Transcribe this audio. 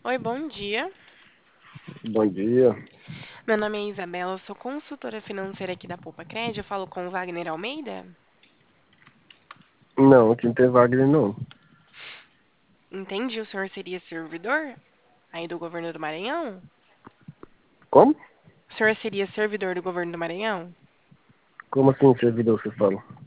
Oi, bom dia. Bom dia. Meu nome é Isabela, eu sou consultora financeira aqui da Poupa Cred. Eu falo com o Wagner Almeida. Não, aqui não tem Wagner, não. Entendi, o senhor seria servidor aí do governo do Maranhão? Como? O senhor seria servidor do governo do Maranhão? Como assim, servidor, você fala?